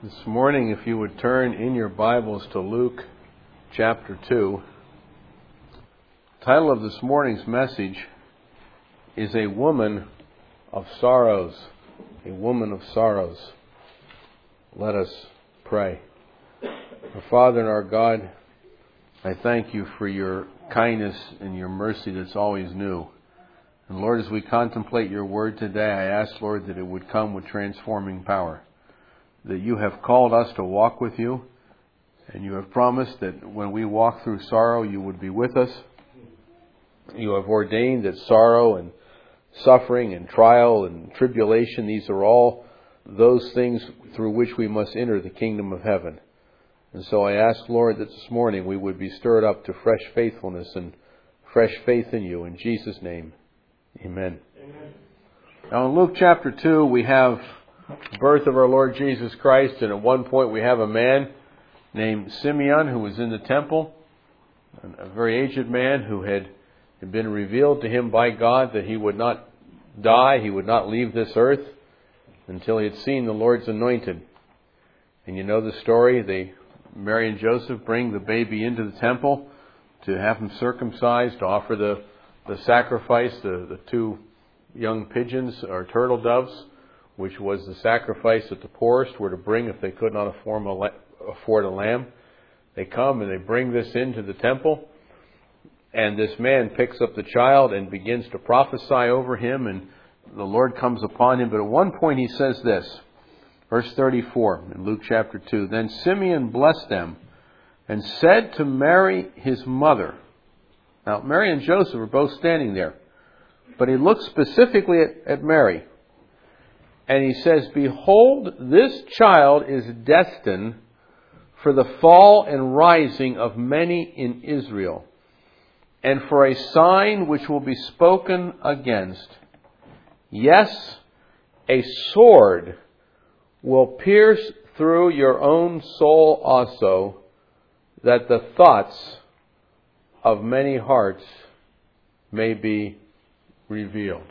This morning, if you would turn in your Bibles to Luke chapter 2. The title of this morning's message is A Woman of Sorrows. A Woman of Sorrows. Let us pray. Our Father and our God, I thank you for your kindness and your mercy that's always new. And Lord, as we contemplate your word today, I ask, Lord, that it would come with transforming power. That you have called us to walk with you, and you have promised that when we walk through sorrow, you would be with us. You have ordained that sorrow and suffering and trial and tribulation, these are all those things through which we must enter the kingdom of heaven. And so I ask, Lord, that this morning we would be stirred up to fresh faithfulness and fresh faith in you. In Jesus' name, amen. Amen. Now in Luke chapter 2, we have the birth of our Lord Jesus Christ, and at one point we have a man named Simeon who was in the temple, a very aged man who had been revealed to him by God that he would not die, he would not leave this earth until he had seen the Lord's anointed. And you know the story. Mary and Joseph bring the baby into the temple to have him circumcised, to offer the sacrifice, the two young pigeons or turtle doves, which was the sacrifice that the poorest were to bring if they could not afford a lamb. They come and they bring this into the temple, and this man picks up the child and begins to prophesy over him, and the Lord comes upon him. But at one point he says this, verse 34 in Luke chapter 2, Then Simeon blessed them and said to Mary his mother. Now Mary and Joseph are both standing there, but he looks specifically at Mary. And he says, Behold, this child is destined for the fall and rising of many in Israel, and for a sign which will be spoken against. Yes, a sword will pierce through your own soul also, that the thoughts of many hearts may be revealed.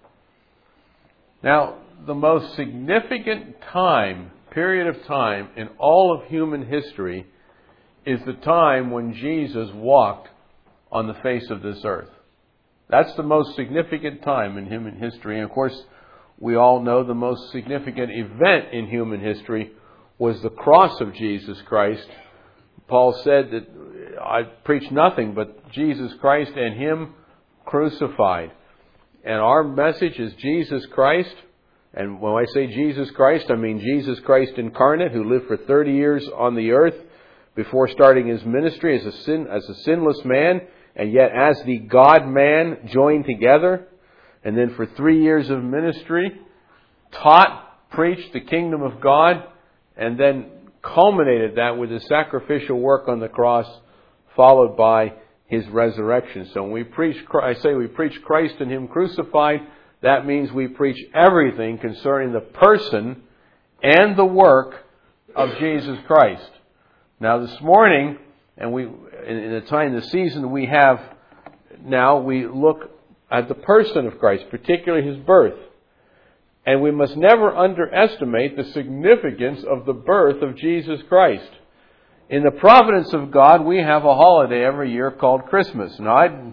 Now, the most significant period of time in all of human history is the time when Jesus walked on the face of this earth. That's the most significant time in human history. And of course, we all know the most significant event in human history was the cross of Jesus Christ. Paul said that I preach nothing but Jesus Christ and Him crucified. And our message is Jesus Christ. And when I say Jesus Christ, I mean Jesus Christ incarnate, who lived for 30 years on the earth before starting His ministry as a sinless man, and yet as the God-man joined together. And then for 3 years of ministry, taught, preached the kingdom of God, and then culminated that with His sacrificial work on the cross, followed by His resurrection. So when we preach Christ and Him crucified, that means we preach everything concerning the person and the work of Jesus Christ. Now this morning, and the season we have now, we look at the person of Christ, particularly His birth. And we must never underestimate the significance of the birth of Jesus Christ. In the providence of God, we have a holiday every year called Christmas. Now,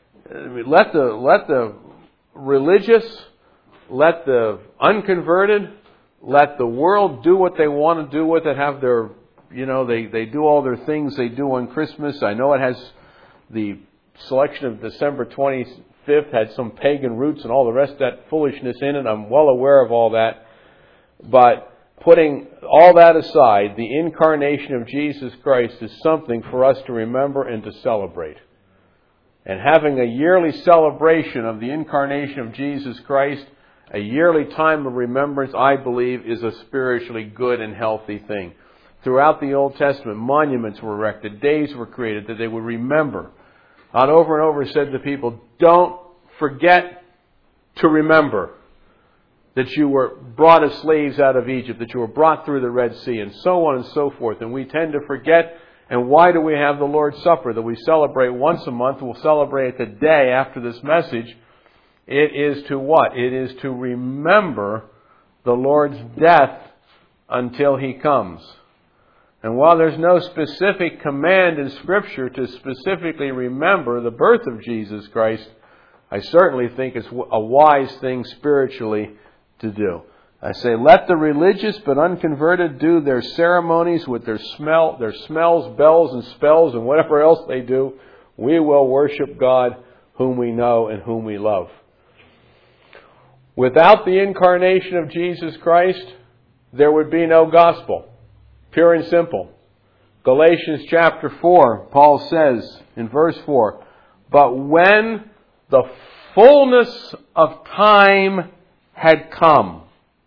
let the religious, let the unconverted, let the world do what they want to do with it, have their, they do all their things they do on Christmas. I know it has the selection of December 25th had some pagan roots and all the rest of that foolishness in it. I'm well aware of all that. But putting all that aside, the incarnation of Jesus Christ is something for us to remember and to celebrate. And having a yearly celebration of the incarnation of Jesus Christ, a yearly time of remembrance, I believe, is a spiritually good and healthy thing. Throughout the Old Testament, monuments were erected, days were created that they would remember. God over and over said to people, don't forget to remember that you were brought as slaves out of Egypt, that you were brought through the Red Sea, and so on and so forth. And we tend to forget. And why do we have the Lord's Supper that we celebrate once a month? We'll celebrate it the day after this message. It is to what? It is to remember the Lord's death until He comes. And while there's no specific command in Scripture to specifically remember the birth of Jesus Christ, I certainly think it's a wise thing spiritually to do. I say, let the religious but unconverted do their ceremonies with their smells, bells, and spells, and whatever else they do. We will worship God, whom we know and whom we love. Without the incarnation of Jesus Christ, there would be no gospel. Pure and simple. Galatians chapter 4, Paul says in verse 4, but when the fullness of time had come,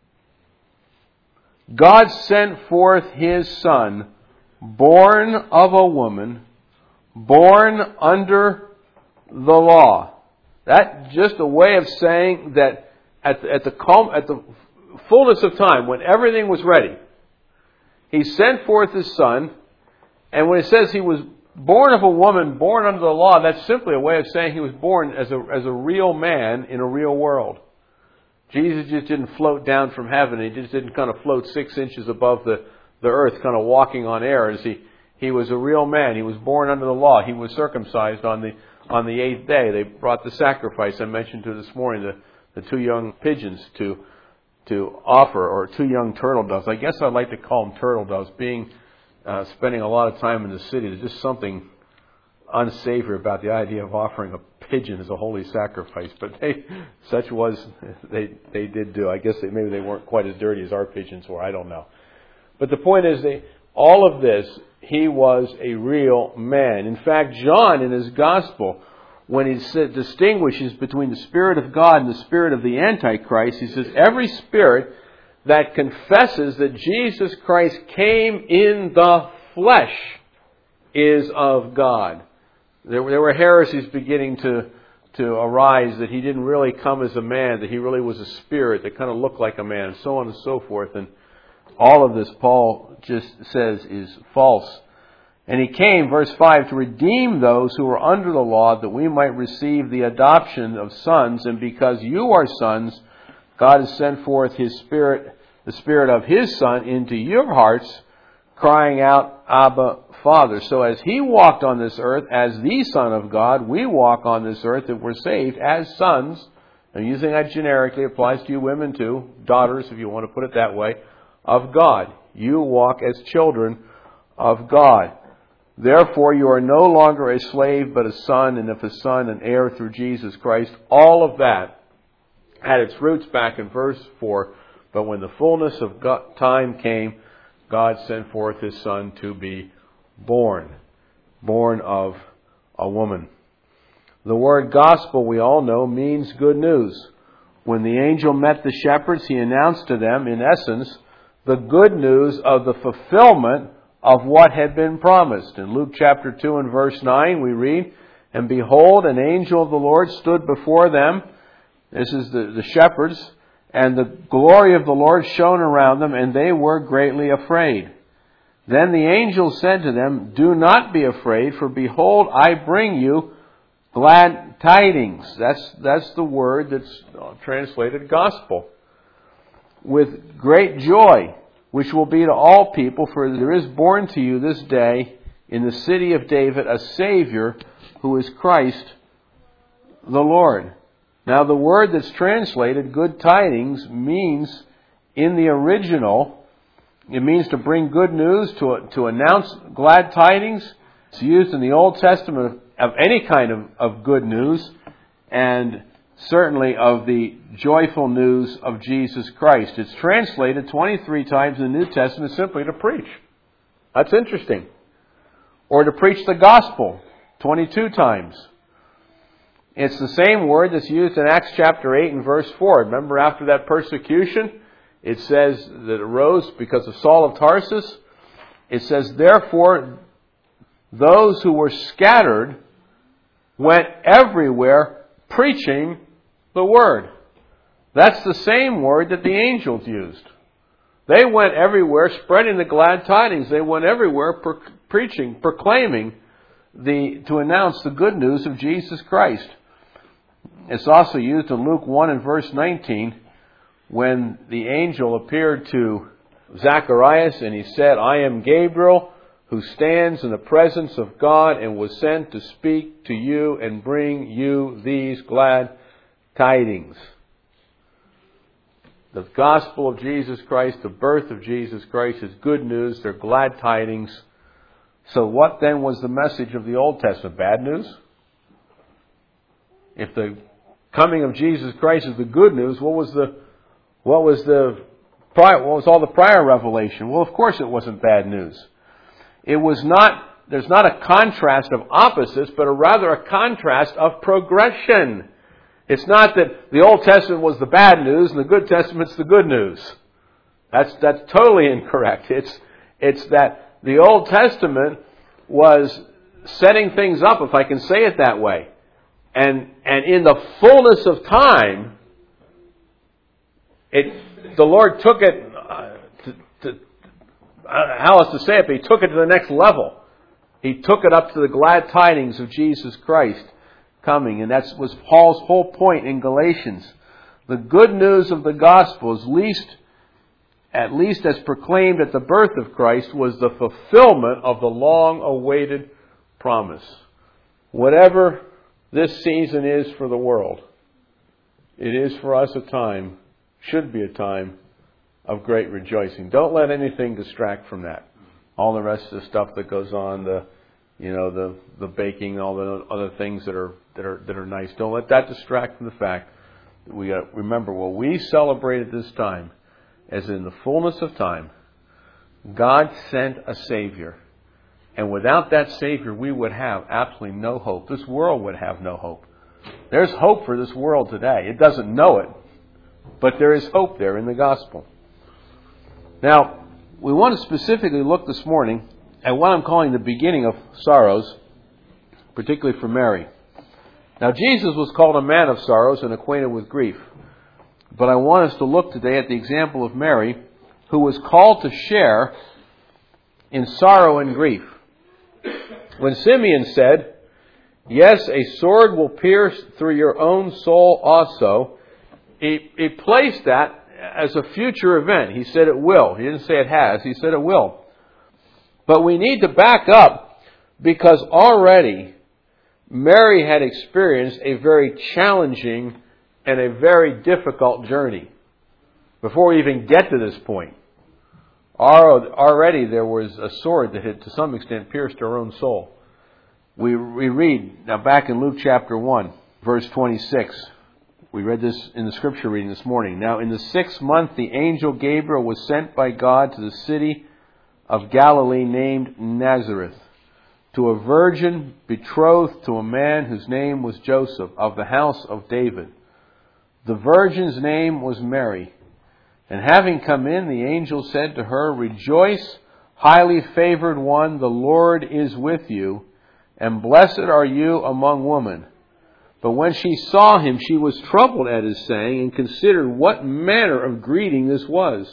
God sent forth His Son, born of a woman, born under the law. That's just a way of saying that at the fullness of time, when everything was ready, He sent forth His Son, and when it says He was born of a woman, born under the law, that's simply a way of saying He was born as a real man in a real world. Jesus just didn't float down from heaven. He just didn't kind of float 6 inches above the earth, kind of walking on air. He was a real man. He was born under the law. He was circumcised on the 8th day. They brought the sacrifice I mentioned to this morning, the 2 young pigeons to offer, or 2 young turtle doves. I guess I'd like to call them turtle doves. Spending a lot of time in the city, there's just something unsavory about the idea of offering a pigeon as a holy sacrifice. But they did do. I guess maybe they weren't quite as dirty as our pigeons were. I don't know. But the point is, all of this, He was a real man. In fact, John in his gospel, when he distinguishes between the Spirit of God and the spirit of the Antichrist, he says, every spirit that confesses that Jesus Christ came in the flesh is of God. There were heresies beginning to arise that He didn't really come as a man, that He really was a spirit that kind of looked like a man, and so on and so forth. And all of this, Paul just says, is false. And He came, verse 5, to redeem those who were under the law, that we might receive the adoption of sons. And because you are sons, God has sent forth His Spirit, the Spirit of His Son, into your hearts, crying out, Abba, Father. So as He walked on this earth as the Son of God, we walk on this earth that we're saved as sons. I'm using that generically. It applies to you women too. Daughters, if you want to put it that way, of God. You walk as children of God. Therefore, you are no longer a slave, but a son, and if a son, an heir through Jesus Christ. All of that had its roots back in verse 4. But when the fullness of time came, God sent forth His Son to be born of a woman. The word gospel, we all know, means good news. When the angel met the shepherds, he announced to them, in essence, the good news of the fulfillment of what had been promised. In Luke chapter 2 and verse 9, we read, and behold, an angel of the Lord stood before them. This is the shepherds. And the glory of the Lord shone around them, and they were greatly afraid. Then the angel said to them, do not be afraid, for behold, I bring you glad tidings. That's the word that's translated gospel. With great joy, which will be to all people, for there is born to you this day in the city of David a Savior, who is Christ the Lord. Now the word that's translated good tidings means, in the original, it means to bring good news, to announce glad tidings. It's used in the Old Testament of any kind of good news, and certainly of the joyful news of Jesus Christ. It's translated 23 times in the New Testament simply to preach. That's interesting. Or to preach the gospel 22 times. It's the same word that's used in Acts chapter 8 and verse 4. Remember, after that persecution, it says that it arose because of Saul of Tarsus. It says, therefore, those who were scattered went everywhere preaching the word. That's the same word that the angels used. They went everywhere spreading the glad tidings. They went everywhere preaching, proclaiming to announce the good news of Jesus Christ. It's also used in Luke 1 and verse 19 when the angel appeared to Zacharias, and he said, I am Gabriel, who stands in the presence of God and was sent to speak to you and bring you these glad tidings. The gospel of Jesus Christ, the birth of Jesus Christ is good news. They're glad tidings. So what then was the message of the Old Testament? Bad news? If the coming of Jesus Christ is the good news, what was all the prior revelation? Well, of course it wasn't bad news. There's not a contrast of opposites, but rather a contrast of progression. It's not that the Old Testament was the bad news and the Good Testament's the good news. That's totally incorrect. It's that the Old Testament was setting things up, if I can say it that way. And in the fullness of time, the Lord took it, how else to say it, but He took it to the next level. He took it up to the glad tidings of Jesus Christ coming. And that was Paul's whole point in Galatians. The good news of the gospel, at least as proclaimed at the birth of Christ, was the fulfillment of the long-awaited promise. Whatever this season is for the world, it is for us should be a time of great rejoicing. Don't let anything distract from that. All the rest of the stuff that goes on, the baking, all the other things that are nice. Don't let that distract from the fact that we got to remember what we celebrate at this time, as in the fullness of time, God sent a Savior. And without that Savior, we would have absolutely no hope. This world would have no hope. There's hope for this world today. It doesn't know it, but there is hope there in the gospel. Now, we want to specifically look this morning at what I'm calling the beginning of sorrows, particularly for Mary. Now, Jesus was called a man of sorrows and acquainted with grief. But I want us to look today at the example of Mary, who was called to share in sorrow and grief. When Simeon said, yes, a sword will pierce through your own soul also, he placed that as a future event. He said it will. He didn't say it has. He said it will. But we need to back up, because already Mary had experienced a very challenging and a very difficult journey before we even get to this point. Already there was a sword that had to some extent pierced her own soul. We read, now back in Luke chapter 1, verse 26. We read this in the scripture reading this morning. Now in the 6th month the angel Gabriel was sent by God to the city of Galilee named Nazareth, to a virgin betrothed to a man whose name was Joseph, of the house of David. The virgin's name was Mary. And having come in, the angel said to her, rejoice, highly favored one, the Lord is with you, and blessed are you among women. But when she saw him, she was troubled at his saying, and considered what manner of greeting this was.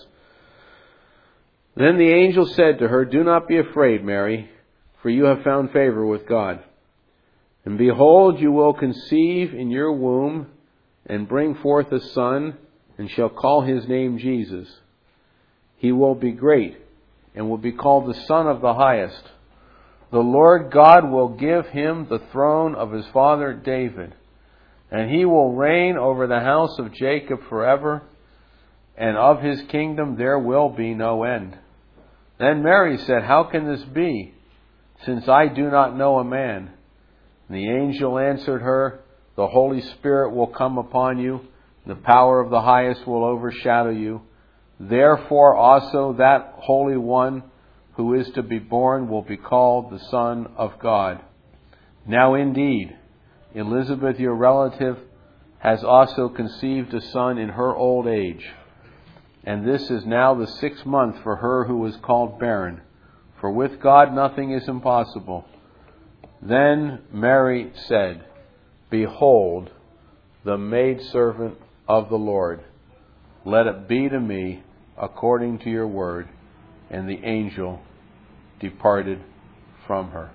Then the angel said to her, do not be afraid, Mary, for you have found favor with God. And behold, you will conceive in your womb, and bring forth a son, and shall call his name Jesus. He will be great, and will be called the Son of the Highest. The Lord God will give him the throne of his father David, and he will reign over the house of Jacob forever, and of his kingdom there will be no end. Then Mary said, how can this be, since I do not know a man? And the angel answered her, the Holy Spirit will come upon you, the power of the Highest will overshadow you. Therefore also that Holy One who is to be born will be called the Son of God. Now indeed, Elizabeth, your relative, has also conceived a son in her old age. And this is now the 6th month for her who is called barren. For with God nothing is impossible. Then Mary said, behold, the maidservant of the Lord. Let it be to me according to your word. And the angel departed from her.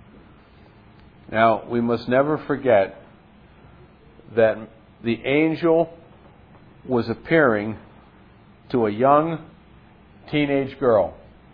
Now, we must never forget that the angel was appearing to a young teenage girl.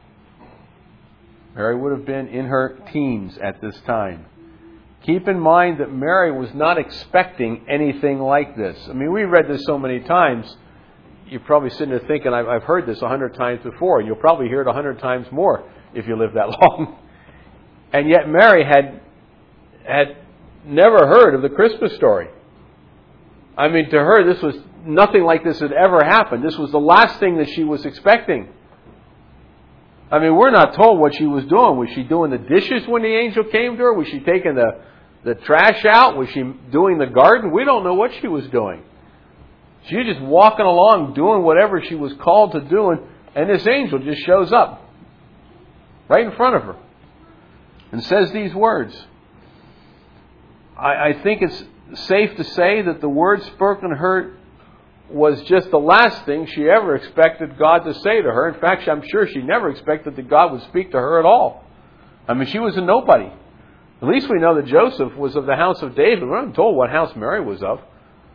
Mary would have been in her teens at this time. Keep in mind that Mary was not expecting anything like this. I mean, we read this so many times, you're probably sitting there thinking, I've heard this 100 times before, and you'll probably hear it 100 times more if you live that long. And yet Mary had never heard of the Christmas story. I mean, to her, this was nothing like this had ever happened. This was the last thing that she was expecting. I mean, we're not told what she was doing. Was she doing the dishes when the angel came to her? Was she taking the trash out? Was she doing the garden? We don't know what she was doing. She was just walking along, doing whatever she was called to do, and this angel just shows up right in front of her and says these words. I think it's safe to say that the words spoken to her was just the last thing she ever expected God to say to her. In fact, I'm sure she never expected that God would speak to her at all. I mean, she was a nobody. At least we know that Joseph was of the house of David. We're not told what house Mary was of.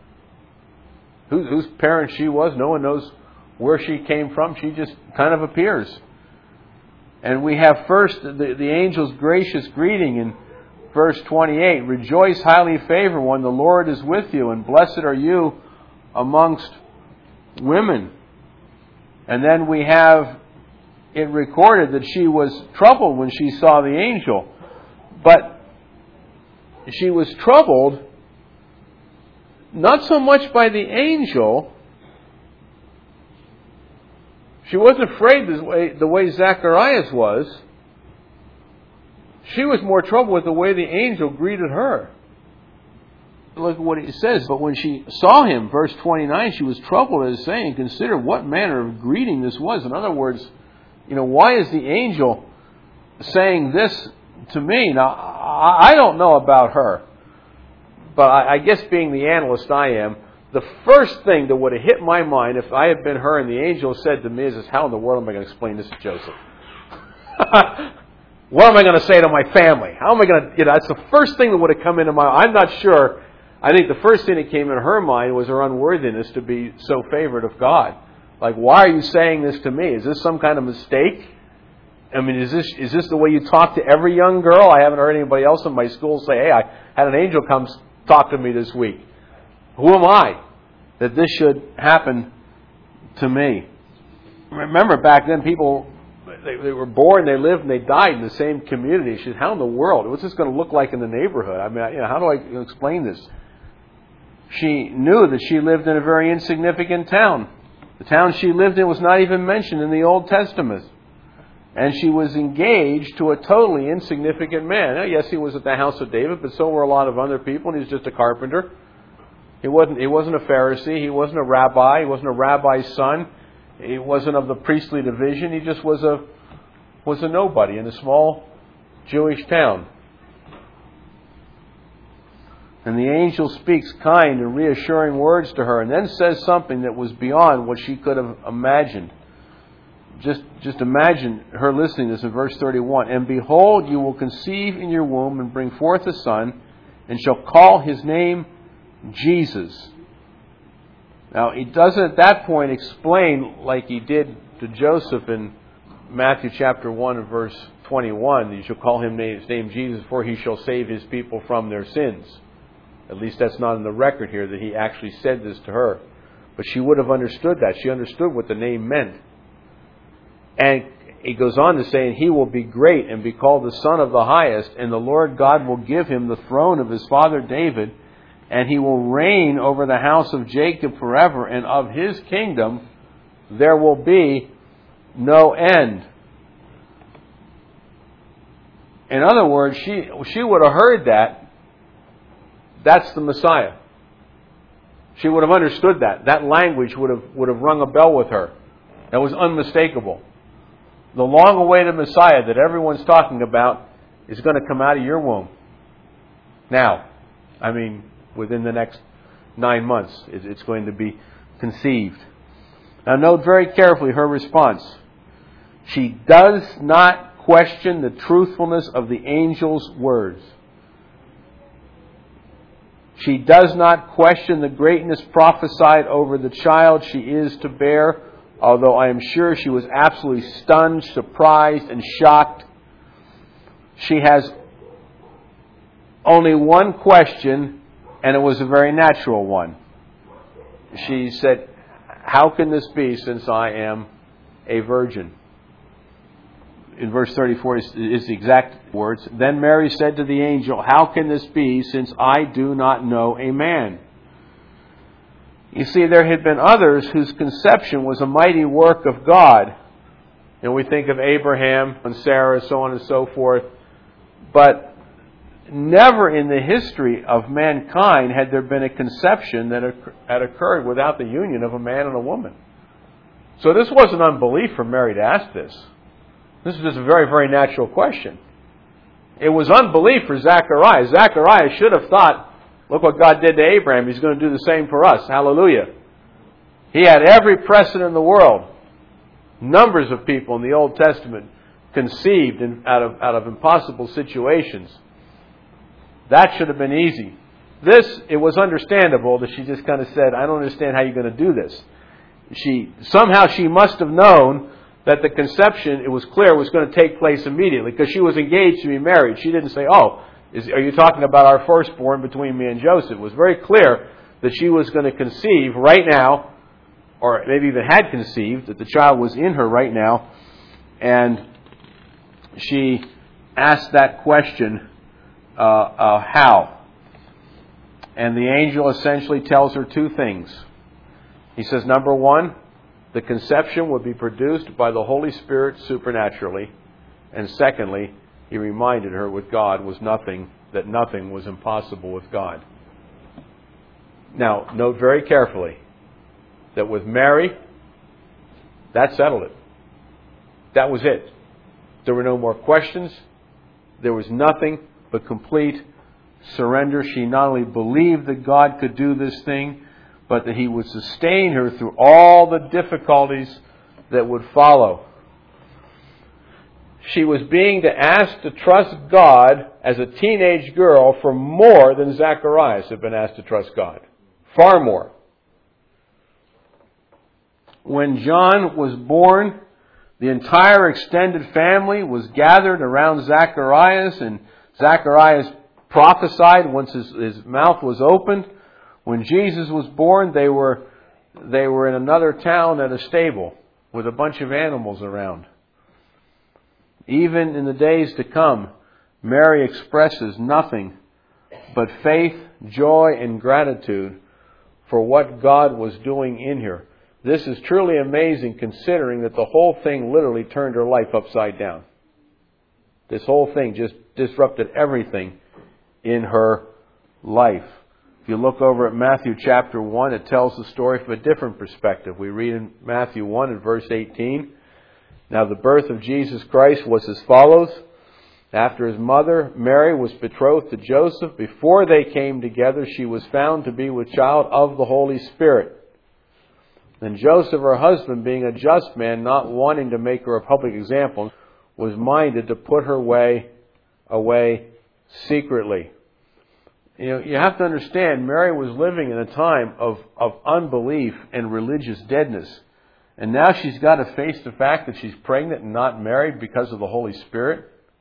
Whose parent she was. No one knows where she came from. She just kind of appears. And we have first the angel's gracious greeting in verse 28. Rejoice, highly favored one, the Lord is with you, and blessed are you amongst women. And then we have it recorded that she was troubled when she saw the angel. But she was troubled not so much by the angel. She wasn't afraid the way Zacharias was. She was more troubled with the way the angel greeted her. Look at what it says. But when she saw him, verse 29, she was troubled as saying, consider what manner of greeting this was. In other words, why is the angel saying this to me? Now, I don't know about her. But I guess being the analyst I am, the first thing that would have hit my mind if I had been her and the angel said to me is, how in the world am I going to explain this to Joseph? What am I going to say to my family? How am I going to, that's the first thing that would have come into my mind. I'm not sure. I think the first thing that came into her mind was her unworthiness to be so favored of God. Like, why are you saying this to me? Is this some kind of mistake? I mean, is this the way you talk to every young girl? I haven't heard anybody else in my school say, hey, I had an angel come talk to me this week. Who am I that this should happen to me? Remember, back then, people, they were born, they lived, and they died in the same community. She said, how in the world? What's this going to look like in the neighborhood? I mean, how do I explain this? She knew that she lived in a very insignificant town. The town she lived in was not even mentioned in the Old Testament. And she was engaged to a totally insignificant man. Now, yes, he was at the house of David, but so were a lot of other people, and he was just a carpenter. He wasn't a Pharisee. He wasn't a rabbi. He wasn't a rabbi's son. He wasn't of the priestly division. He just was a nobody in a small Jewish town. And the angel speaks kind and reassuring words to her, and then says something that was beyond what she could have imagined. Just imagine her listening to this in verse 31. And behold, you will conceive in your womb and bring forth a son, and shall call his name Jesus. Now, he doesn't at that point explain like he did to Joseph in Matthew chapter 1 and verse 21. You shall call his name Jesus, for he shall save his people from their sins. At least that's not in the record here that he actually said this to her. But she would have understood that. She understood what the name meant. And he goes on to say, and he will be great and be called the Son of the Highest, and the Lord God will give him the throne of his father David, and he will reign over the house of Jacob forever, and of his kingdom there will be no end. In other words, she would have heard that. That's the Messiah. She would have understood that. That language would have rung a bell with her. That was unmistakable. The long-awaited Messiah that everyone's talking about is going to come out of your womb. Now, I mean, within the next 9 months, it's going to be conceived. Now, note very carefully her response. She does not question the truthfulness of the angel's words. She does not question the greatness prophesied over the child she is to bear although I am sure she was absolutely stunned, surprised, and shocked. She has only one question, and it was a very natural one. She said, "How can this be since I am a virgin?" In verse 34 is the exact words. Then Mary said to the angel, "How can this be since I do not know a man?" You see, there had been others whose conception was a mighty work of God. And we think of Abraham and Sarah, so on and so forth. But never in the history of mankind had there been a conception that had occurred without the union of a man and a woman. So this wasn't unbelief for Mary to ask this. This is just a very, very natural question. It was unbelief for Zacharias. Zacharias should have thought, look what God did to Abraham. He's going to do the same for us. Hallelujah. He had every precedent in the world. Numbers of people in the Old Testament conceived out of impossible situations. That should have been easy. It was understandable that she just kind of said, I don't understand how you're going to do this. Somehow she must have known that the conception, it was clear, was going to take place immediately because she was engaged to be married. She didn't say, are you talking about our firstborn between me and Joseph? It was very clear that she was going to conceive right now, or maybe even had conceived, that the child was in her right now. And she asked that question, how? And the angel essentially tells her two things. He says, number one, the conception would be produced by the Holy Spirit supernaturally. And secondly, he reminded her with God that nothing was impossible with God. Now, note very carefully that with Mary, that settled it. That was it. There were no more questions. There was nothing but complete surrender. She not only believed that God could do this thing, but that He would sustain her through all the difficulties that would follow. She was being asked to trust God as a teenage girl for more than Zacharias had been asked to trust God. Far more. When John was born, the entire extended family was gathered around Zacharias, and Zacharias prophesied once his mouth was opened. When Jesus was born, they were in another town at a stable with a bunch of animals around. Even in the days to come, Mary expresses nothing but faith, joy, and gratitude for what God was doing in her. This is truly amazing considering that the whole thing literally turned her life upside down. This whole thing just disrupted everything in her life. If you look over at Matthew chapter 1, it tells the story from a different perspective. We read in Matthew 1 and verse 18, "Now the birth of Jesus Christ was as follows. After his mother, Mary, was betrothed to Joseph, before they came together, she was found to be with child of the Holy Spirit. And Joseph, her husband, being a just man, not wanting to make her a public example, was minded to put her away secretly." You have to understand, Mary was living in a time of unbelief and religious deadness. And now she's got to face the fact that she's pregnant and not married because of the Holy Spirit.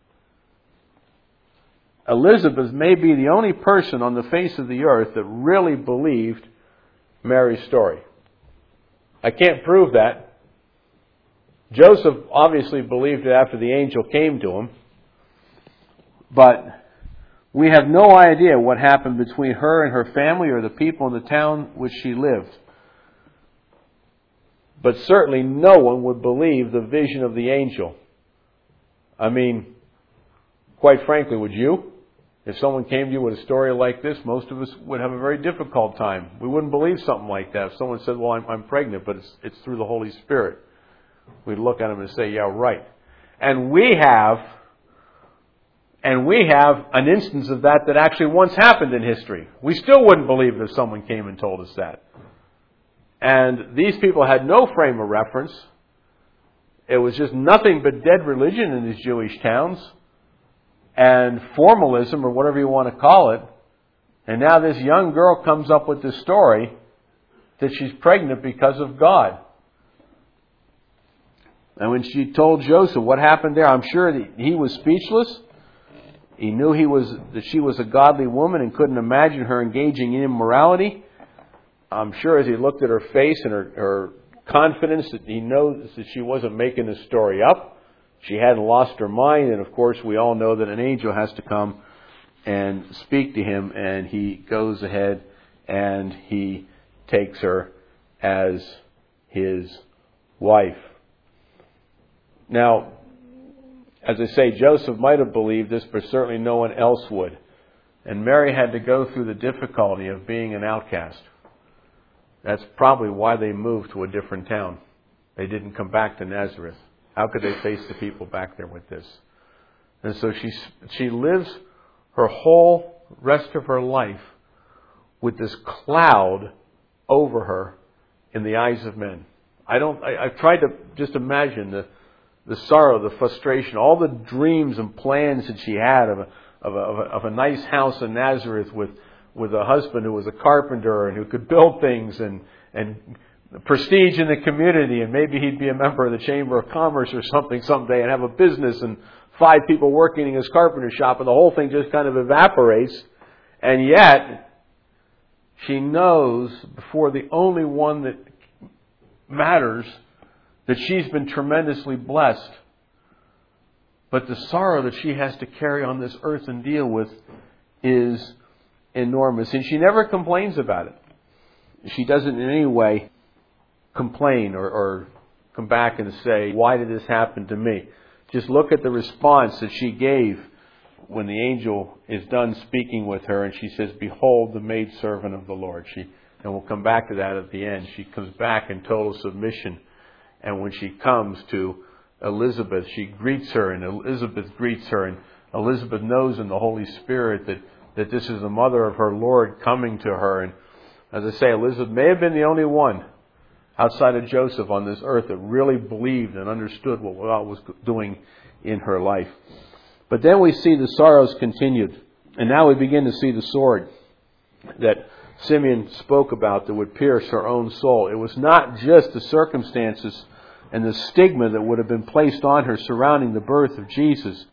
Elizabeth may be the only person on the face of the earth that really believed Mary's story. I can't prove that. Joseph obviously believed it after the angel came to him. But we have no idea what happened between her and her family or the people in the town which she lived. But certainly no one would believe the vision of the angel. I mean, quite frankly, would you? If someone came to you with a story like this, most of us would have a very difficult time. We wouldn't believe something like that. If someone said, well, I'm pregnant, but it's through the Holy Spirit, we'd look at them and say, yeah, right. And we have an instance of that actually once happened in history. We still wouldn't believe it if someone came and told us that. And these people had no frame of reference. It was just nothing but dead religion in these Jewish towns and formalism, or whatever you want to call it. And now this young girl comes up with this story that she's pregnant because of God. And when she told Joseph what happened there, I'm sure that he was speechless. He knew that she was a godly woman and couldn't imagine her engaging in immorality. I'm sure as he looked at her face and her confidence that he knows that she wasn't making this story up. She hadn't lost her mind. And of course, we all know that an angel has to come and speak to him. And he goes ahead and he takes her as his wife. Now, as I say, Joseph might have believed this, but certainly no one else would. And Mary had to go through the difficulty of being an outcast. That's probably why they moved to a different town. They didn't come back to Nazareth. How could they face the people back there with this? And so she lives her whole rest of her life with this cloud over her in the eyes of men. I've tried to just imagine the sorrow, the frustration, all the dreams and plans that she had of a nice house in Nazareth with a husband who was a carpenter and who could build things and prestige in the community, and maybe he'd be a member of the Chamber of Commerce or something someday and have a business and 5 people working in his carpenter shop, and the whole thing just kind of evaporates. And yet, she knows before the only one that matters that she's been tremendously blessed. But the sorrow that she has to carry on this earth and deal with is enormous. And she never complains about it. She doesn't in any way complain or come back and say, why did this happen to me? Just look at the response that she gave when the angel is done speaking with her, and she says, behold, the maidservant of the Lord. And we'll come back to that at the end. She comes back in total submission. And when she comes to Elizabeth, she greets her, and Elizabeth greets her, and Elizabeth knows in the Holy Spirit that this is the mother of her Lord coming to her. And as I say, Elizabeth may have been the only one outside of Joseph on this earth that really believed and understood what God was doing in her life. But then we see the sorrows continued. And now we begin to see the sword that Simeon spoke about that would pierce her own soul. It was not just the circumstances and the stigma that would have been placed on her surrounding the birth of Jesus.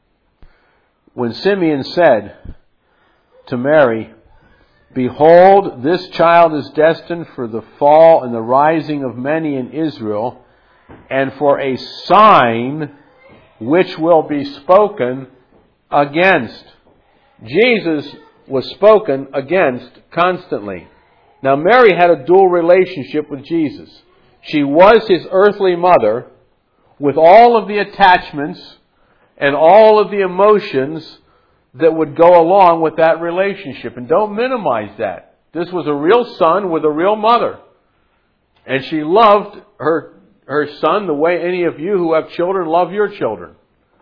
When Simeon said to Mary, behold, this child is destined for the fall and the rising of many in Israel, and for a sign which will be spoken against. Jesus was spoken against constantly. Now, Mary had a dual relationship with Jesus. She was his earthly mother with all of the attachments and all of the emotions that would go along with that relationship. And don't minimize that. This was a real son with a real mother. And she loved her son the way any of you who have children love your children.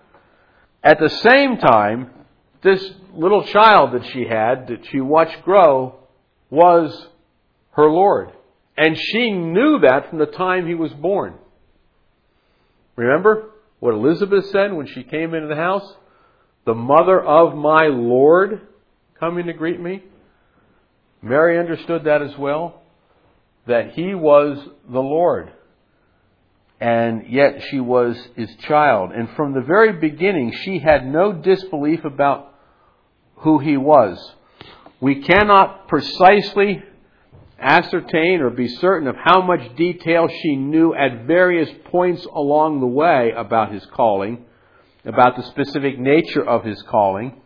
At the same time, this little child that she watched grow, was her Lord. And she knew that from the time he was born. Remember what Elizabeth said when she came into the house? The mother of my Lord coming to greet me. Mary understood that as well, that he was the Lord. And yet she was his child. And from the very beginning, she had no disbelief about who he was. We cannot precisely ascertain or be certain of how much detail she knew at various points along the way about his calling, about the specific nature of his calling.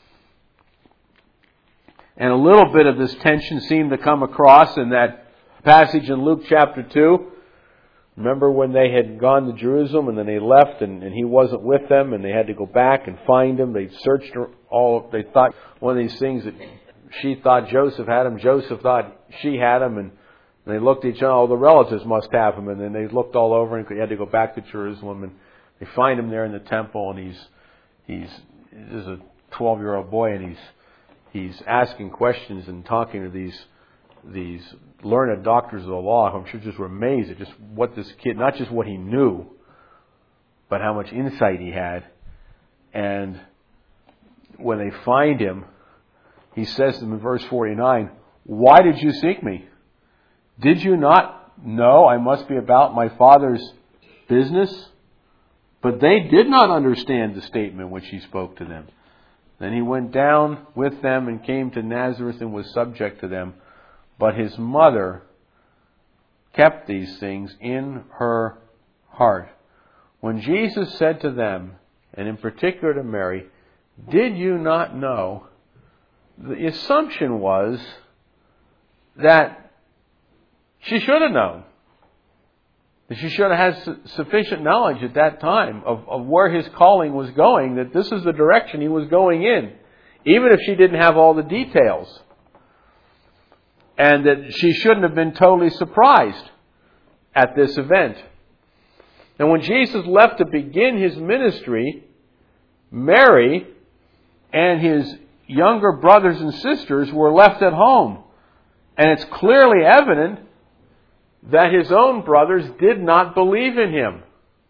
And a little bit of this tension seemed to come across in that passage in Luke chapter 2. Remember when they had gone to Jerusalem and then they left and he wasn't with them and they had to go back and find him. They searched they thought one of these things that she thought Joseph had him, Joseph thought she had him, and they looked at each other, the relatives must have him, and then they looked all over and they had to go back to Jerusalem, and they find him there in the temple, and he's a 12-year-old boy, and he's asking questions and talking to these learned doctors of the law, who I'm sure just were amazed at just what this kid, not just what he knew, but how much insight he had. And when they find him, he says to them in verse 49, why did you seek me? Did you not know I must be about my Father's business. But they did not understand the statement which he spoke to them. Then he went down with them and came to Nazareth and was subject to them. But his mother kept these things in her heart. When Jesus said to them, and in particular to Mary, "Did you not know?" the assumption was that she should have known. That she should have had sufficient knowledge at that time of where his calling was going, that this is the direction he was going in, even if she didn't have all the details. And that she shouldn't have been totally surprised at this event. And when Jesus left to begin his ministry, Mary and his younger brothers and sisters were left at home. And it's clearly evident that his own brothers did not believe in him.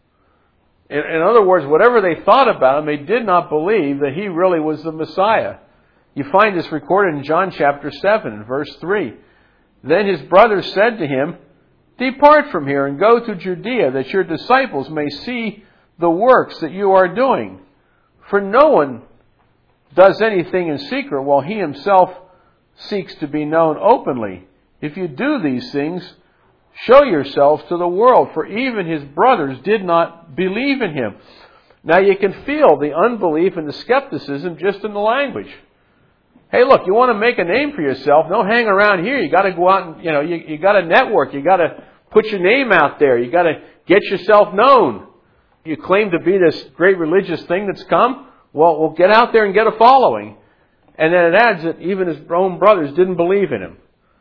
In other words, whatever they thought about him, they did not believe that he really was the Messiah. You find this recorded in John chapter 7, verse 3. Then his brothers said to him, "Depart from here and go to Judea, that your disciples may see the works that you are doing. For no one does anything in secret while he himself seeks to be known openly. If you do these things, show yourselves to the world." For even his brothers did not believe in him. Now you can feel the unbelief and the skepticism just in the language. Hey, look, you want to make a name for yourself? Don't hang around here. You got to go out and, you got to network. You got to put your name out there. You got to get yourself known. You claim to be this great religious thing that's come? Well, get out there and get a following. And then it adds that even his own brothers didn't believe in him.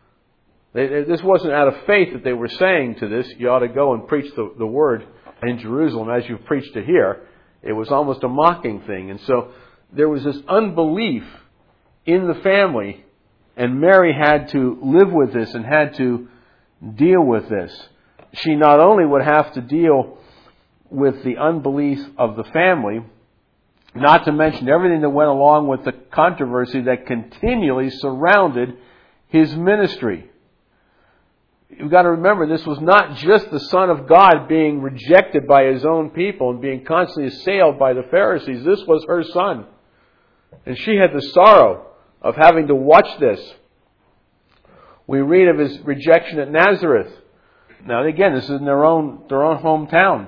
This wasn't out of faith that they were saying to this, "You ought to go and preach the word in Jerusalem as you've preached it here." It was almost a mocking thing. And so there was this unbelief in the family, and Mary had to live with this and had to deal with this. She not only would have to deal with the unbelief of the family, not to mention everything that went along with the controversy that continually surrounded his ministry. You've got to remember, this was not just the Son of God being rejected by his own people and being constantly assailed by the Pharisees. This was her son. And she had the sorrow of having to watch this. We read of his rejection at Nazareth. Now again, this is in their own hometown.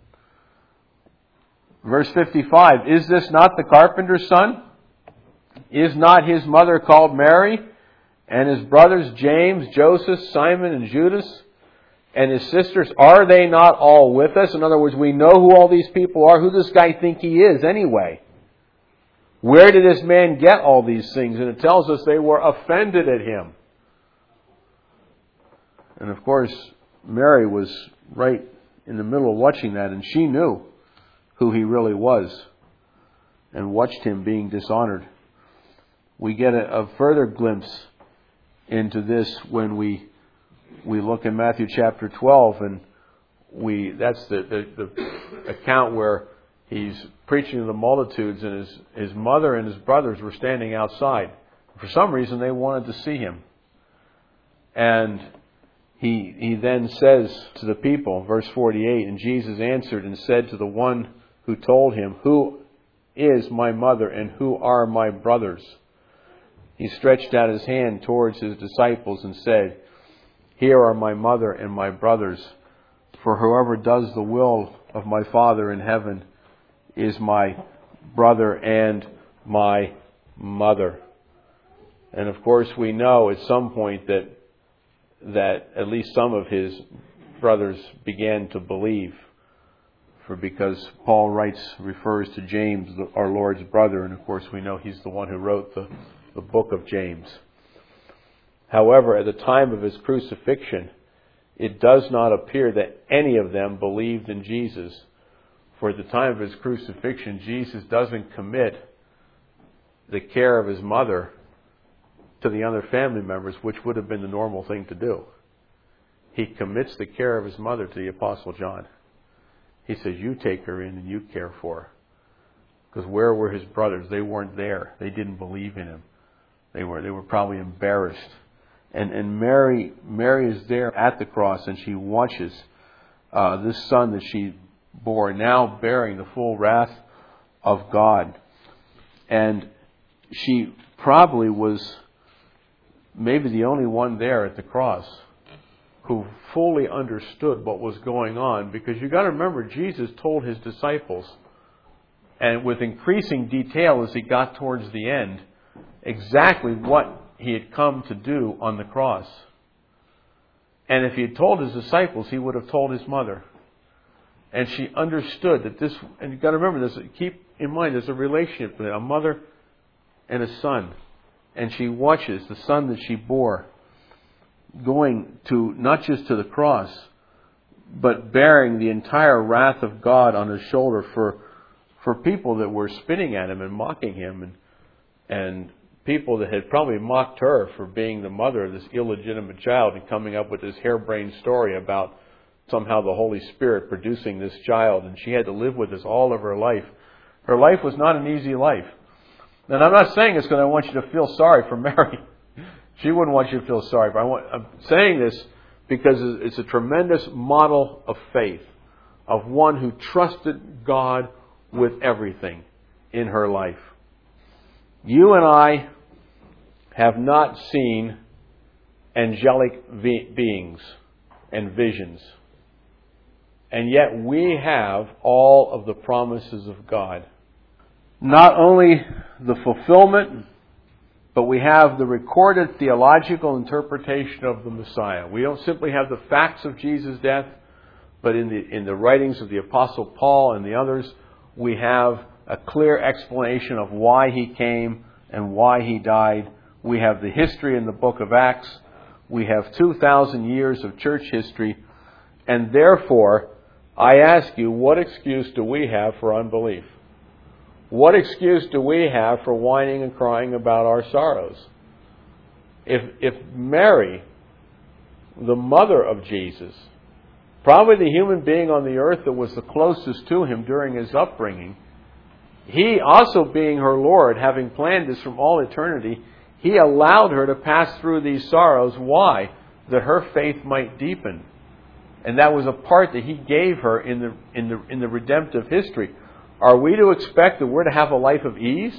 Verse 55, "Is this not the carpenter's son? Is not his mother called Mary? And his brothers James, Joseph, Simon, and Judas, and his sisters, are they not all with us?" In other words, we know who all these people are. Who does this guy think he is anyway? Where did this man get all these things? And it tells us they were offended at him. And of course, Mary was right in the middle of watching that, and she knew who he really was and watched him being dishonored. We get a further glimpse into this when we look in Matthew chapter 12, and that's the account where he's preaching to the multitudes, and his mother and his brothers were standing outside. For some reason, they wanted to see him. And he then says to the people, verse 48, "And Jesus answered and said to the one who told him, 'Who is my mother and who are my brothers?' He stretched out his hand towards his disciples and said, 'Here are my mother and my brothers. For whoever does the will of my Father in heaven is my brother and my mother.'" And of course we know at some point that at least some of his brothers began to believe. Because Paul refers to James, our Lord's brother, and of course we know he's the one who wrote the book of James. However, at the time of his crucifixion, it does not appear that any of them believed in Jesus. For at the time of his crucifixion, Jesus doesn't commit the care of his mother to the other family members, which would have been the normal thing to do. He commits the care of his mother to the Apostle John. He says, "You take her in and you care for her." Because where were his brothers? They weren't there. They didn't believe in him. They were probably embarrassed. And Mary is there at the cross, and she watches this son that she bore, now bearing the full wrath of God. And she probably was maybe the only one there at the cross who fully understood what was going on, because you've got to remember, Jesus told his disciples, and with increasing detail as he got towards the end, exactly what he had come to do on the cross. And if he had told his disciples, he would have told his mother. And she understood that this, and you've got to remember this, keep in mind there's a relationship between a mother and a son. And she watches the son that she bore going to, not just to the cross, but bearing the entire wrath of God on his shoulder for people that were spitting at him and mocking him, and people that had probably mocked her for being the mother of this illegitimate child and coming up with this harebrained story about somehow the Holy Spirit producing this child, and she had to live with this all of her life. Her life was not an easy life. And I'm not saying this because I want you to feel sorry for Mary. She wouldn't want you to feel sorry. But I'm saying this because it's a tremendous model of faith, of one who trusted God with everything in her life. You and I have not seen angelic beings and visions. And yet we have all of the promises of God. Not only the fulfillment, but we have the recorded theological interpretation of the Messiah. We don't simply have the facts of Jesus' death, but in the writings of the Apostle Paul and the others, we have a clear explanation of why he came and why he died. We have the history in the book of Acts. We have 2,000 years of church history. And therefore, I ask you, what excuse do we have for unbelief? What excuse do we have for whining and crying about our sorrows? If Mary, the mother of Jesus, probably the human being on the earth that was the closest to him during his upbringing, he also being her Lord, having planned this from all eternity, he allowed her to pass through these sorrows. Why? That her faith might deepen. And that was a part that he gave her in the redemptive history. Are we to expect that we're to have a life of ease?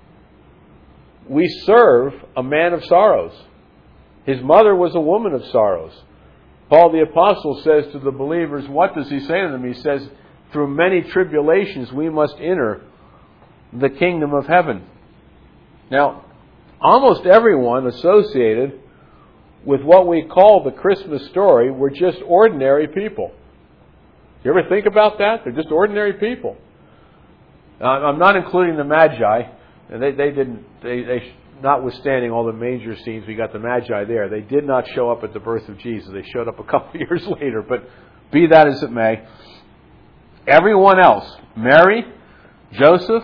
We serve a man of sorrows. His mother was a woman of sorrows. Paul the Apostle says to the believers, what does he say to them? He says, through many tribulations we must enter the kingdom of heaven. Now, almost everyone associated with what we call the Christmas story were just ordinary people. You ever think about that? They're just ordinary people. I'm not including the Magi. They notwithstanding all the manger scenes, we got the Magi there. They did not show up at the birth of Jesus. They showed up a couple of years later. But be that as it may, everyone else, Mary, Joseph,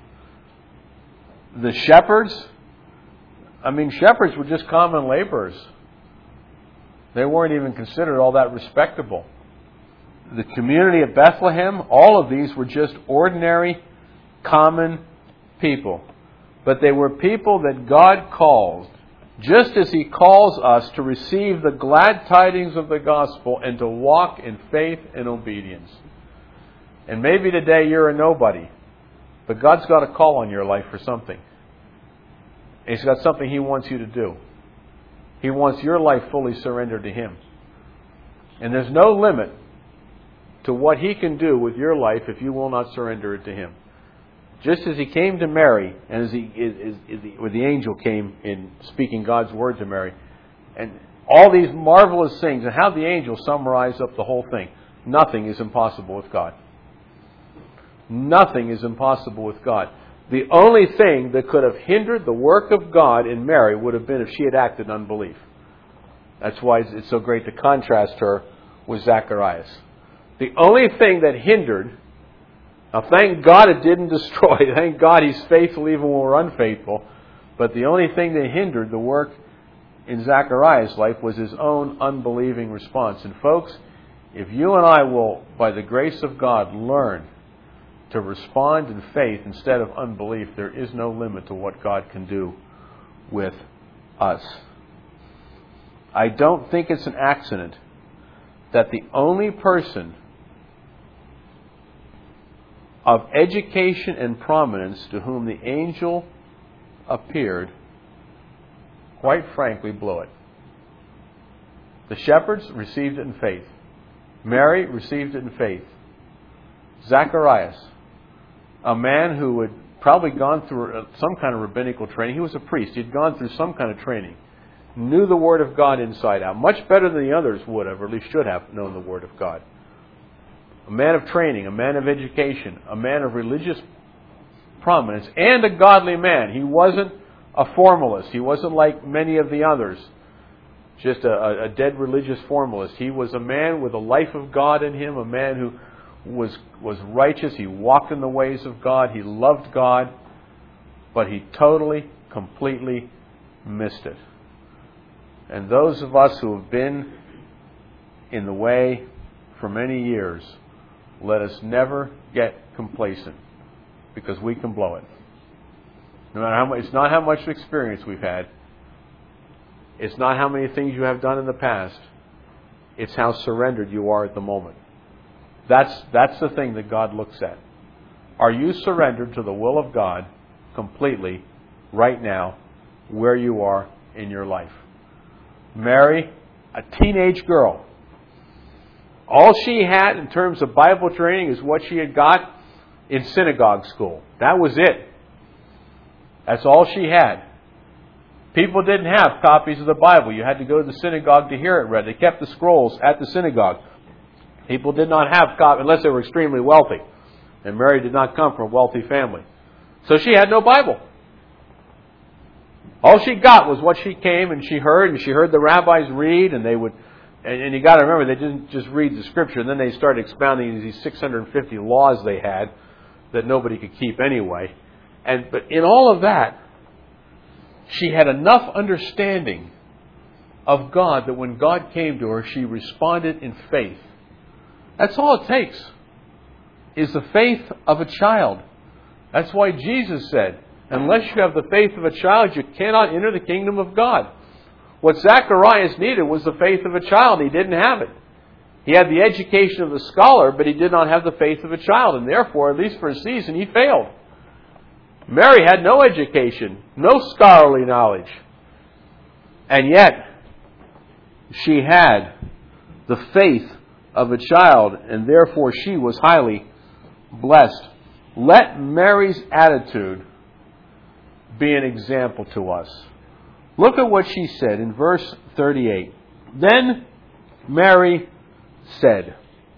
the shepherds, shepherds were just common laborers. They weren't even considered all that respectable. The community of Bethlehem, all of these were just ordinary, common people. But they were people that God calls, just as He calls us to receive the glad tidings of the gospel and to walk in faith and obedience. And maybe today you're a nobody, but God's got a call on your life for something. And He's got something He wants you to do. He wants your life fully surrendered to Him. And there's no limit to what He can do with your life if you will not surrender it to Him. Just as He came to Mary, and as the angel came in speaking God's word to Mary, and all these marvelous things, and how the angel summarized up the whole thing. Nothing is impossible with God. Nothing is impossible with God. The only thing that could have hindered the work of God in Mary would have been if she had acted in unbelief. That's why it's so great to contrast her with Zacharias. The only thing that hindered, now thank God it didn't destroy, thank God He's faithful even when we're unfaithful, but the only thing that hindered the work in Zacharias' life was his own unbelieving response. And folks, if you and I will, by the grace of God, learn to respond in faith instead of unbelief, there is no limit to what God can do with us. I don't think it's an accident that the only person of education and prominence to whom the angel appeared, quite frankly, blew it. The shepherds received it in faith. Mary received it in faith. Zacharias, a man who had probably gone through some kind of rabbinical training. He was a priest. He'd gone through some kind of training. Knew the Word of God inside out. Much better than the others would have, or at least should have known the Word of God. A man of training, a man of education, a man of religious prominence, and a godly man. He wasn't a formalist. He wasn't like many of the others, just a dead religious formalist. He was a man with a life of God in him, a man who was righteous. He walked in the ways of God. He loved God, but he totally, completely missed it. And those of us who have been in the way for many years, let us never get complacent, because we can blow it. No matter how much, it's not how much experience we've had. It's not how many things you have done in the past. It's how surrendered you are at the moment. That's the thing that God looks at. Are you surrendered to the will of God completely right now, where you are in your life? Mary, a teenage girl. All she had in terms of Bible training is what she had got in synagogue school. That was it. That's all she had. People didn't have copies of the Bible. You had to go to the synagogue to hear it read. They kept the scrolls at the synagogue. People did not have copies unless they were extremely wealthy. And Mary did not come from a wealthy family. So she had no Bible. All she got was what she came and she heard the rabbis read, and they would, and you got to remember, they didn't just read the Scripture, and then they started expounding these 650 laws they had that nobody could keep anyway. But in all of that, she had enough understanding of God that when God came to her, she responded in faith. That's all it takes, is the faith of a child. That's why Jesus said, unless you have the faith of a child, you cannot enter the kingdom of God. What Zacharias needed was the faith of a child. He didn't have it. He had the education of the scholar, but he did not have the faith of a child. And therefore, at least for a season, he failed. Mary had no education, no scholarly knowledge. And yet, she had the faith of a child, and therefore she was highly blessed. Let Mary's attitude be an example to us. Look at what she said in verse 38. Then Mary said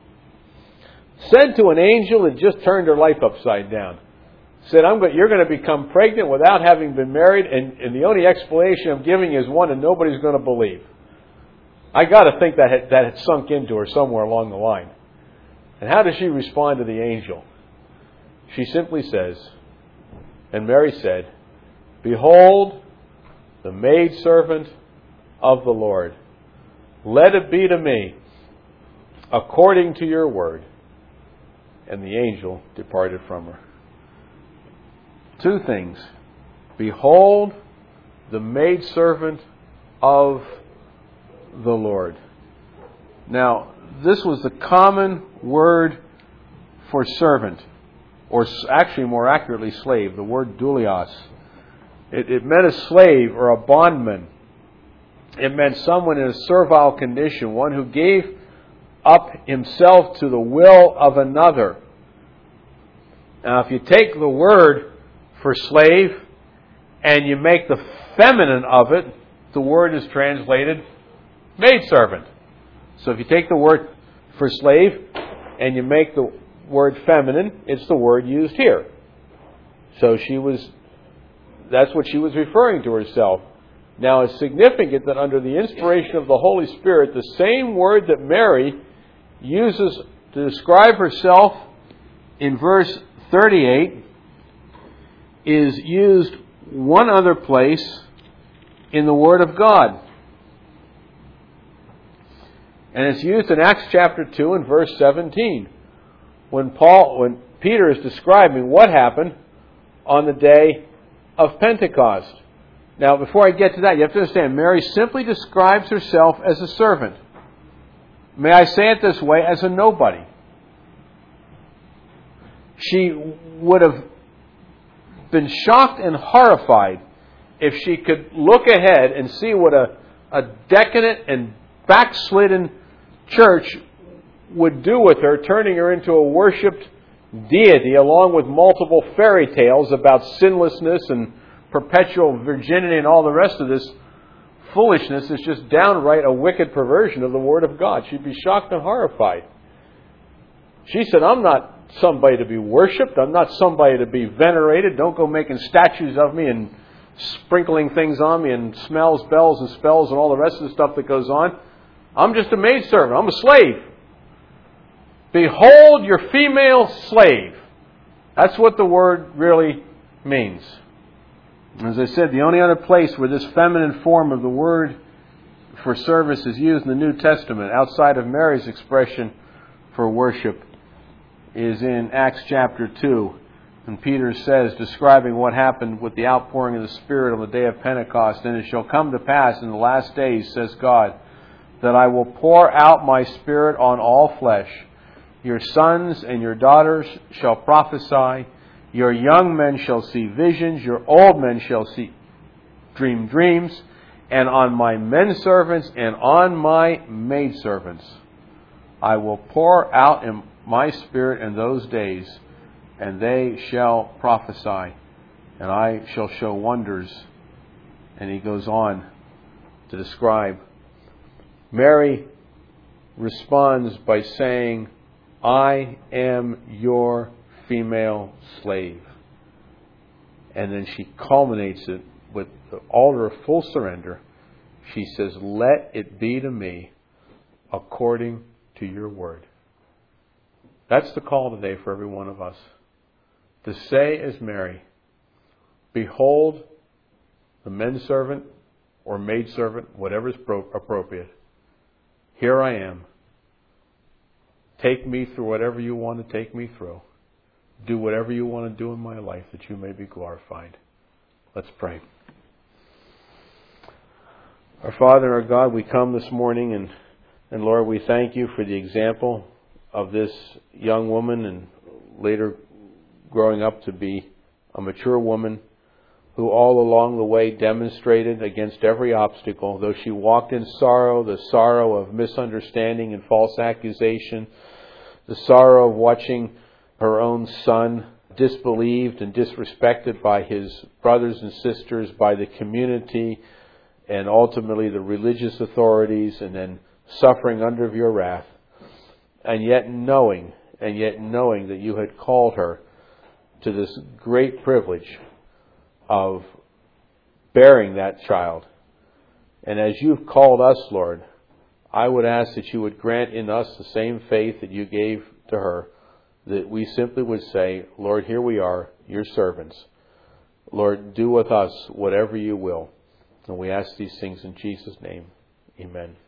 to an angel that just turned her life upside down. Said, you're going to become pregnant without having been married, and the only explanation I'm giving is one that nobody's going to believe. I got to think that had sunk into her somewhere along the line. And how does she respond to the angel? She simply says, and Mary said, "Behold, the maidservant of the Lord. Let it be to me according to your word." And the angel departed from her. Two things. Behold, the maidservant of the Lord. Now, this was the common word for servant, or actually more accurately slave, the word doulios. It meant a slave or a bondman. It meant someone in a servile condition, one who gave up himself to the will of another. Now, if you take the word for slave and you make the feminine of it, the word is translated maidservant. So if you take the word for slave and you make the word feminine, it's the word used here. So that's what she was referring to herself. Now, it's significant that under the inspiration of the Holy Spirit, the same word that Mary uses to describe herself in verse 38 is used one other place in the Word of God. And it's used in Acts chapter 2 and verse 17. When Peter is describing what happened on the day of Pentecost. Now, before I get to that, you have to understand, Mary simply describes herself as a servant. may I say it this way, as a nobody. She would have been shocked and horrified if she could look ahead and see what a decadent and backslidden church would do with her, turning her into a worshipped deity, along with multiple fairy tales about sinlessness and perpetual virginity and all the rest of this foolishness. Is just downright a wicked perversion of the Word of God. She'd be shocked and horrified. She said, I'm not somebody to be worshipped. I'm not somebody to be venerated. Don't go making statues of me and sprinkling things on me and smells, bells, and spells and all the rest of the stuff that goes on. I'm just a maidservant. I'm a slave. Behold your female slave. That's what the word really means. As I said, the only other place where this feminine form of the word for service is used in the New Testament, outside of Mary's expression for worship, is in Acts chapter 2. And Peter says, describing what happened with the outpouring of the Spirit on the day of Pentecost, and it shall come to pass in the last days, says God, that I will pour out my Spirit on all flesh. Your sons and your daughters shall prophesy. Your young men shall see visions. Your old men shall dream dreams. And on my men servants and on my maid servants I will pour out in my Spirit in those days, and they shall prophesy, and I shall show wonders. And he goes on to describe. Mary responds by saying, I am your female slave. And then she culminates it with all her full surrender. She says, let it be to me according to your word. That's the call today for every one of us. To say as Mary, behold the menservant or maidservant, whatever is appropriate. Here I am. Take me through whatever you want to take me through. Do whatever you want to do in my life that you may be glorified. Let's pray. Our Father and our God, we come this morning and Lord, we thank you for the example of this young woman and later growing up to be a mature woman who all along the way demonstrated against every obstacle, though she walked in sorrow, the sorrow of misunderstanding and false accusation, the sorrow of watching her own son disbelieved and disrespected by his brothers and sisters, by the community, and ultimately the religious authorities, and then suffering under your wrath, and yet knowing that you had called her to this great privilege of bearing that child. And as you've called us, Lord, I would ask that you would grant in us the same faith that you gave to her, that we simply would say, Lord, here we are, your servants. Lord, do with us whatever you will. And we ask these things in Jesus' name. Amen.